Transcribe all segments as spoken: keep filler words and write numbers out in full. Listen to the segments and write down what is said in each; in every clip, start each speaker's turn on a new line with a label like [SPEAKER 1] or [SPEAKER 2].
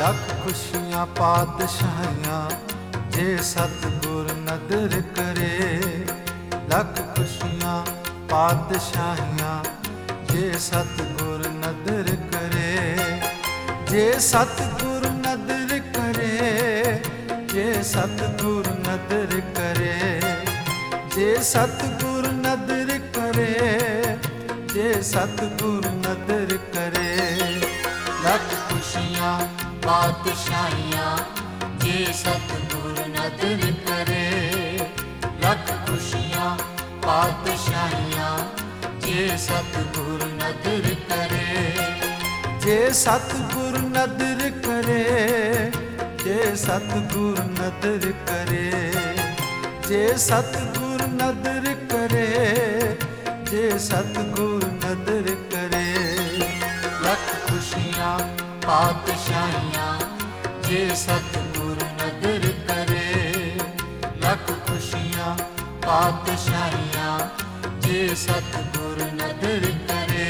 [SPEAKER 1] ਲੱਖ ਖੁਸ਼ੀਆਂ ਪਾਤਸ਼ਾਹੀਆਂ ਜੇ ਸਤਿਗੁਰ ਨਦਰ ਕਰੇ। ਲੱਖ ਖੁਸ਼ੀਆਂ ਪਾਤਸ਼ਾਹੀਆਂ ਜੇ ਸਤਿਗੁਰ ਨਦਰ ਕਰੇ। ਜੇ ਸਤਿਗੁਰ ਨਦਰ ਕਰੇ, ਜੇ ਸਤਿਗੁਰ ਨਦਰ ਕਰੇ, ਜੇ ਸਤਿਗੁਰ ਨਦਰ ਕਰੇ, ਜੇ ਸਤਿਗੁਰ ਨਦਰ ਕਰੇ।
[SPEAKER 2] ਲੱਖ ਖੁਸ਼ੀਆਂ ਪਾਤਸ਼ਾਹੀਆਂ ਜੇ ਸਤਿਗੁਰ ਨਦਰ ਕਰੇ। ਲੱਖ ਖੁਸ਼ੀਆਂ ਪਾਤਸ਼ਾਹੀਆਂ ਜੇ ਸਤਿਗੁਰ ਨਦਰ ਕਰੇ।
[SPEAKER 1] ਜੇ ਸਤਿਗੁਰ ਨਦਰ ਕਰੇ, ਜੇ ਸਤਿਗੁਰ ਨਦਰ ਕਰੇ, ਜੇ ਸਤਿਗੁਰ ਨਦਰ ਕਰੇ, ਜੇ ਸਤਿਗੁਰ ਨਦਰ ਕਰੇ।
[SPEAKER 2] ਲੱਖ ਖੁਸ਼ੀਆਂ ਪਾਤਸ਼ਾਹੀਆਂ ਜੇ ਸਤਿਗੁਰ ਨਦਰ ਕਰੇ। ਲੱਖ ਖੁਸ਼ੀਆਂ ਪਾਤਸ਼ਾਹੀਆਂ ਜੇ ਸਤਿਗੁਰ ਨਦਰ ਕਰੇ।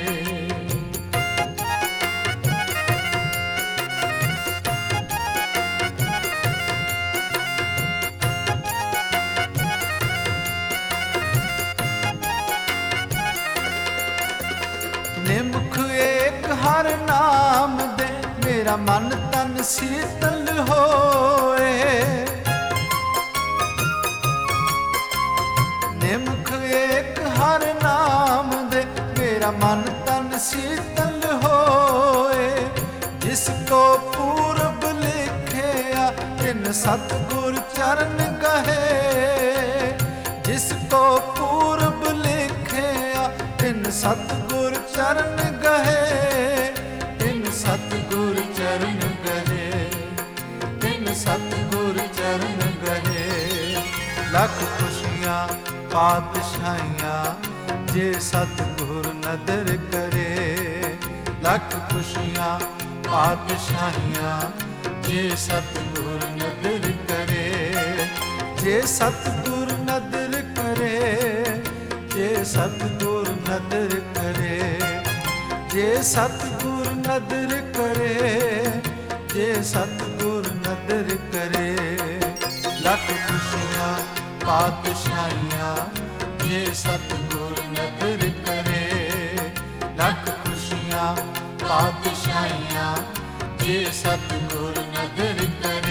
[SPEAKER 1] ਨਿਮਖ ਏਕ ਹਰ ਨਾਮ ਦੇ ਮੇਰਾ ਮਨ ਤਨ ਸੀਤਲ ਹੋਏ। ਨਿਮਖ ਏਕ ਹਰ ਨਾਮ ਦੇ ਮੇਰਾ ਮਨ ਤਨ ਸੀਤਲ ਹੋਏ। ਜਿਸ ਕੋ ਪੂਰਬ ਲਿਖਿਆ ਤਿਨ ਸਤਿਗੁਰ ਚਰਨ ਗਹੇ। ਜਿਸ ਕੋ ਪੂਰਬ ਲਿਖਿਆ ਤਿਨ ਸਤਿਗੁਰ ਚਰਨ ਗਹੇ। ਤਿਨ ਸਤਿਗੁਰ ਚਰਨ ਗਹੇ, ਤਿਨ ਸਤਿਗੁਰ ਚਰਨ ਗਹੇ। ਲੱਖ ਖੁਸ਼ੀਆਂ ਪਾਤਸ਼ਾਹੀਆਂ ਜੇ ਸਤਿਗੁਰ ਨਦਰ ਕਰੇ। ਲੱਖ ਖੁਸ਼ੀਆਂ ਪਾਤਸ਼ਾਹੀਆਂ ਜੇ ਸਤਿਗੁਰ ਨਦਰ ਕਰੇ। ਜੇ ਸਤਿਗੁਰ ਨਦਰ ਕਰੇ, ਜੇ ਸਤਿਗੁਰ ਨਦਰ ਕਰੇ, ਜੇ ਸਤਿਗੁਰ ਨਦਰ ਕਰੇ, ਜੇ ਸਤਿਗੁਰ ਨਦਰ ਕਰੇ। ਲੱਖ ਖੁਸ਼ੀਆਂ ਪਾਤਸ਼ਾਹੀਆਂ ਜੇ ਸਤਿਗੁਰ ਨਦਰ ਕਰੇ। ਲੱਖ ਖੁਸ਼ੀਆਂ ਪਾਤਸ਼ਾਹੀਆਂ ਜੇ ਸਤਿਗੁਰ ਨਦਰ ਕਰੇ।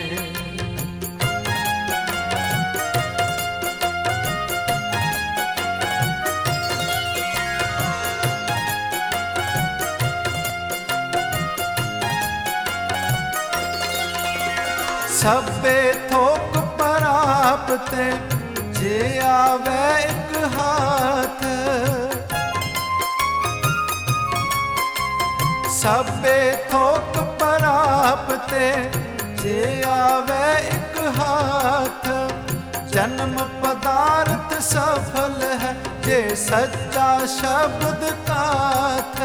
[SPEAKER 1] ਸਭੇ ਥੋਕ ਪ੍ਰਾਪਤੇ ਜੇ ਆਵੇ ਇੱਕ ਹਾਥ। ਸਭੇ ਥੋਕ ਪ੍ਰਾਪਤੇ ਜੇ ਆਵੇ ਇੱਕ ਹਾਥ। ਜਨਮ ਪਦਾਰਥ ਸਫਲ ਹੈ ਜੇ ਸੱਚਾ ਸ਼ਬਦ ਕਾਥ।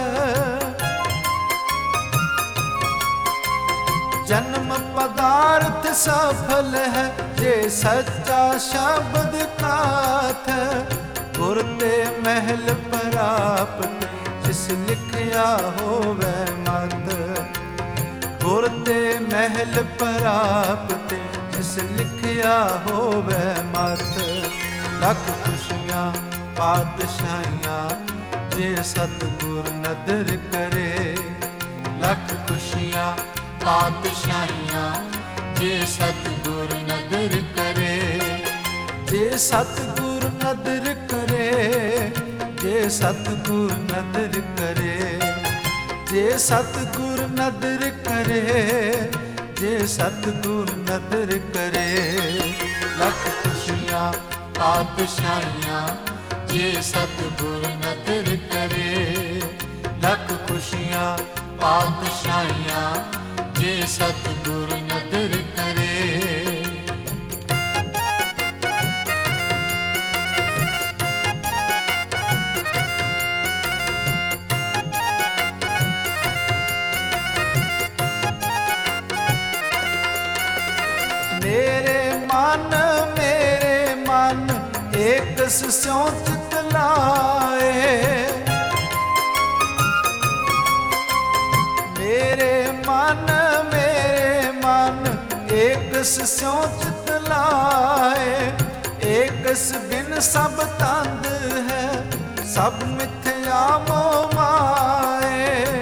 [SPEAKER 1] ਜਨਮ ਪਦਾਰਥ ਸਫਲ ਹੈ ਜੇ ਸੱਚਾ ਸ਼ਬਦ ਕਾਥ। ਗੁਰ ਤੇ ਮਹਿਲ ਪ੍ਰਾਪਤ ਜਿਸ ਲਿਖਿਆ ਹੋਵੇ ਮਤ। ਗੁਰ ਤੇ ਮਹਿਲ ਪ੍ਰਾਪਤ ਜਿਸ ਲਿਖਿਆ ਹੋਵੇ ਮਤ। ਲੱਖ ਖੁਸ਼ੀਆਂ ਪਾਤਸ਼ਾਹੀਆਂ ਜੇ ਸਤਿਗੁਰ ਨਦਰ ਕਰੇ। ਲੱਖ ਖੁਸ਼ੀਆਂ ਪਾਤਸ਼ਾਹੀਆਂ ਜੇ ਸਤਿਗੁਰ ਨਦਰ ਕਰੇ। ਜੇ ਸਤਿਗੁਰ ਨਦਰ ਕਰੇ, ਜੇ ਸਤਿਗੁਰ ਨਦਰ ਕਰੇ, ਜੇ ਸਤਿਗੁਰ ਨਦਰ ਕਰੇ, ਜੇ ਸਤਿਗੁਰ ਨਦਰ ਕਰੇ। ਲੱਖ ਖੁਸ਼ੀਆਂ ਪਾਤਸ਼ਾਹੀਆਂ ਜੇ ਸਤਿਗੁਰ ਨਦਰ ਕਰੇ। ਲੱਖ ਖੁਸ਼ੀਆਂ ਪਾਤਸ਼ਾਹੀਆਂ ਜੇ ਸਤਿਗੁਰ ਨਦਰ ਕਰੇ। ਮੇਰੇ ਮਨ ਮੇਰੇ ਮਨ ਏਕ ਸਿਉ ਚਿਤ ਲਾਏ। ਮੇਰੇ ਮਨ ਏਕਸ ਸਿਉ ਚਿਤ ਲਾਏ, ਏਕਸ ਬਿਨ ਸਭ ਤੰਦ ਹੈ, ਸਭ ਮਿਥਿਆ ਮੋਹ ਮਾਏ।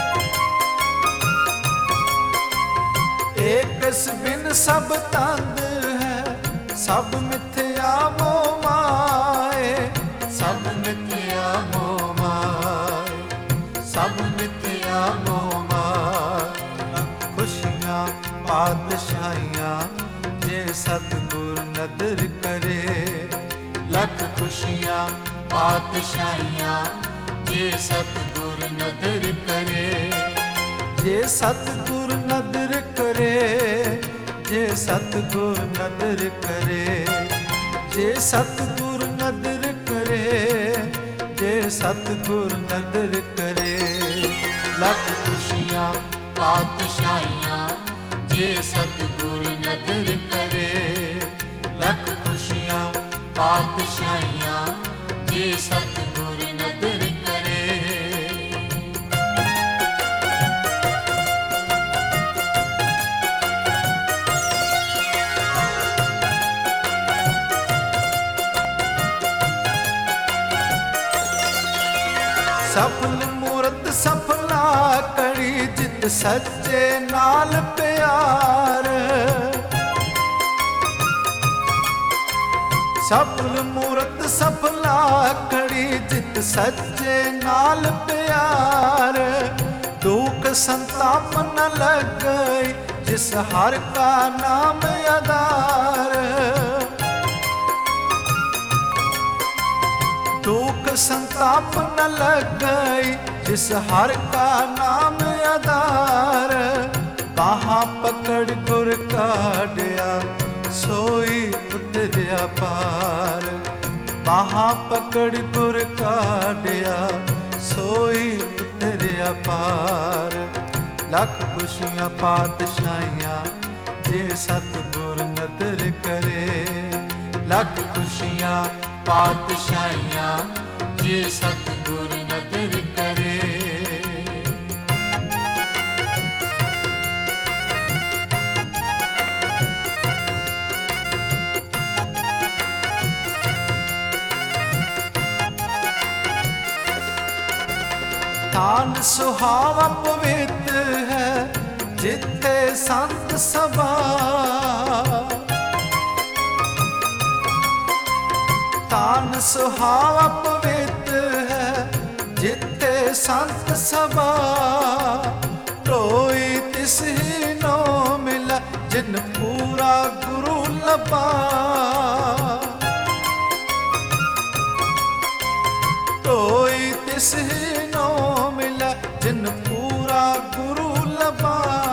[SPEAKER 1] ਏਕਸ ਬਿਨ ਸਭ ਤੰਦ ਹੈ, ਸਭ ਮਿਥਿਆ ਮੋਹ ਮਾਏ।
[SPEAKER 2] ਸਭ ਮਿਥਿਆ ਮੋਹ ਮਾਏ, ਸਭ ਮਿਥਿਆ ਮੋਹ ਮਾਏ।
[SPEAKER 1] ਖੁਸ਼ੀਆਂ ਪਾਤਸ਼ਾਹੀਆਂ ਜੇ ਸਤਿਗੁਰ ਨਦਰ ਕਰੇ।
[SPEAKER 2] ਲੱਖ ਖੁਸ਼ੀਆਂ ਪਾਤਸ਼ਾਹੀਆਂ ਜੇ ਸਤਿਗੁਰ ਨਦਰ ਕਰੇ।
[SPEAKER 1] ਜੇ ਸਤਿਗੁਰ ਨਦਰ ਕਰੇ, ਜੇ ਸਤਿਗੁਰ ਨਦਰ ਕਰੇ, ਜੇ ਸਤਿਗੁਰ ਨਦਰ ਕਰੇ, ਜੇ ਸਤਿਗੁਰ ਨਦਰ ਕਰੇ।
[SPEAKER 2] ਲੱਖ ਖੁਸ਼ੀਆਂ ਪਾਤਸ਼ਾਹੀਆਂ ਜੇ ਸਤਿਗੁਰ ਨਦਰ ਕਰੇ। ਲੱਖ ਖੁਸ਼ੀਆਂ ਪਾਤਸ਼ਾਹੀਆਂ ਜੇ ਸਤਿਗੁਰ ਨਦਰ ਕਰੇ।
[SPEAKER 1] ਸਫਲ ਮੂਰਤ ਸਫਲਾ ਕੜੀ, ਜਿਤ ਸੱਚੇ ਨਾਲ ਪਿਆਰ। ਸਫਲ ਮੂਰਤ ਸਫਲਾ ਕੜੀ, ਜਿਤ ਸੱਚੇ ਨਾਲ ਪਿਆਰ। ਦੁਖ ਸੰਤਾਪ ਨ ਲੱਗਈ, ਜਿਸ ਹਰ ਕਾ ਨਾਮ ਆਧਾਰ। ਦੁਖ ਸੰਤਾਪ ਨ ਲੱਗਈ, ਜਿਸ ਹਰ ਕਾ ਨਾਮ ਆਧਾਰ। ਬਾਹਾਂ ਪਕੜ ਗੁਰ ਕਾਢਿਆ, ਸੋਈ ਉਤਰਿਆ ਪਾਰ। ਬਾਹਾਂ ਪਕੜ ਗੁਰ ਕਾਢਿਆ, ਸੋਈ ਉਤਰਿਆ ਪਾਰ। ਲੱਖ ਖੁਸ਼ੀਆਂ ਪਾਤਸ਼ਾਹੀਆਂ ਜੇ ਸਤਿਗੁਰ ਨਦਰ ਕਰੇ।
[SPEAKER 2] ਲੱਖ ਖੁਸ਼ੀਆਂ ਪਾਤਸ਼ਾਹੀਆਂ ਜੇ ਸਤਿਗੁਰ ਨਦਰ ਕਰੇ।
[SPEAKER 1] ਤਾਨ ਸੁਹਾਵਾ ਪਵਿੱਤ ਹੈ, ਜਿੱਥੇ ਸੰਤ ਸਭਾ। ਤਾਨ ਸੁਹਾਵਾ ਪਵਿੱਤ ਹੈ, ਜਿੱਥੇ ਸੰਤ ਸਭਾ। ਢੋਈ ਤਿਸ ਹੀ ਨੋ ਮਿਲਾ, ਜਿਨ ਪੂਰਾ ਗੁਰੂ ਲੱਭਾ। ਢੋਈ ਤਿਸ ਹੀ ਨੋ ਮਿਲਾ, ਜਿਨ ਪੂਰਾ ਗੁਰੂ ਲੱਭਾ।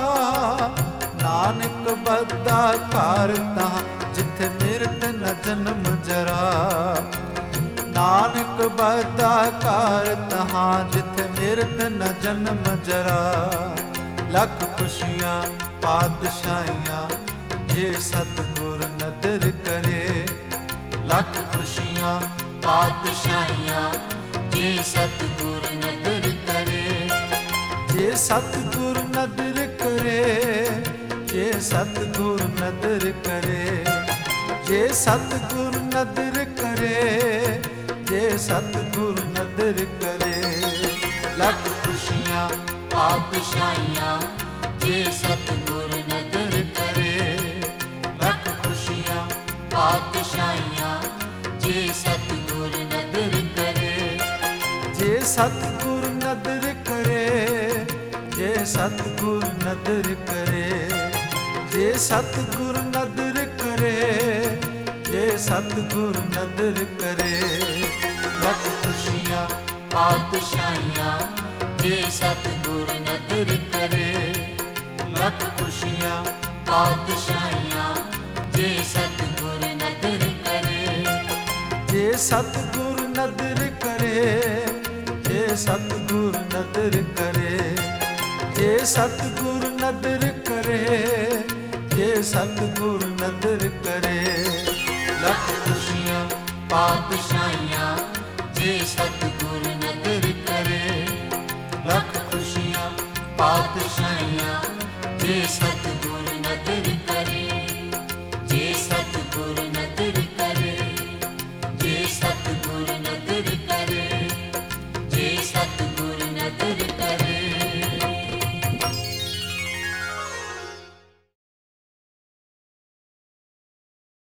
[SPEAKER 1] ਨਾਨਕ ਬੱਧਾ ਘਰ ਤਾਂ, ਜਿੱਥੇ ਮਿਰਤ ਨ ਜਨਮ ਜਰਾ। ਨਾਨਕ ਬੱਧਾ ਘਰ ਤਹਾਂ, ਜਿੱਥੇ ਮਿਰਤ ਨ ਜਨਮ ਜਰਾ। ਲੱਖ ਖੁਸ਼ੀਆਂ ਪਾਤਸ਼ਾਹੀਆਂ ਜੇ ਸਤਿਗੁਰ ਨਦਰ ਕਰੇ।
[SPEAKER 2] ਲੱਖ ਖੁਸ਼ੀਆਂ ਪਾਤਸ਼ਾਹੀਆਂ ਜੇ ਸਤਿਗੁਰ ਨਦਰ ਕਰੇ।
[SPEAKER 1] ਜੇ ਸਤਿਗੁਰ ਨਦਰ ਕਰੇ, ਜੇ ਸਤਿਗੁਰ ਨਦਰ ਕਰੇ, ਜੇ ਸਤਿਗੁਰ ਨਦਰ ਕਰੇ, ਜੇ ਸਤਿਗੁਰ ਨਦਰ ਕਰੇ।
[SPEAKER 2] ਲੱਖ ਖੁਸ਼ੀਆਂ ਪਾਤਸ਼ਾਹੀਆਂ ਜੇ ਸਤਿਗੁਰ ਨਦਰ ਕਰੇ। ਲੱਖ ਖੁਸ਼ੀਆਂ ਪਾਤਸ਼ਾਹੀਆਂ ਜੇ ਸਤਿਗੁਰ ਨਦਰ ਕਰੇ।
[SPEAKER 1] ਜੇ ਸਤਿਗੁਰ ਨਦਰ ਕਰੇ, ਜੇ ਸਤਿਗੁਰ ਨਦਰ ਕਰੇ, ਜੇ ਸਤਿਗੁਰ ਨਦਰ ਕਰੇ, ਜੇ ਸਤਿਗੁਰ ਨਦਰ ਕਰੇ।
[SPEAKER 2] ਲੱਖ ਖੁਸ਼ੀਆਂ ਪਾਤਸ਼ਾਹੀਆਂ ਜੇ ਸਤਿਗੁਰ ਨਦਰ ਕਰੇ। ਲੱਖ ਖੁਸ਼ੀਆਂ ਪਾਤਸ਼ਾਹੀਆਂ ਜੇ ਸਤਿਗੁਰ ਨਦਰ ਕਰੇ।
[SPEAKER 1] ਜੇ ਸਤਿਗੁਰ ਨਦਰ ਕਰੇ, ਜੇ ਸਤਿਗੁਰ ਨਦਰ ਕਰੇ, ਜੇ ਸਤਿਗੁਰ ਨਦਰ ਕਰੇ, ਜੇ ਸਤਿਗੁਰ ਨਦਰ ਕਰੇ।
[SPEAKER 2] ਲੱਖ ਖੁਸ਼ੀਆਂ ਪਾਤਸ਼ਾਹੀਆਂ ਜੇ ਸਤਿਗੁਰ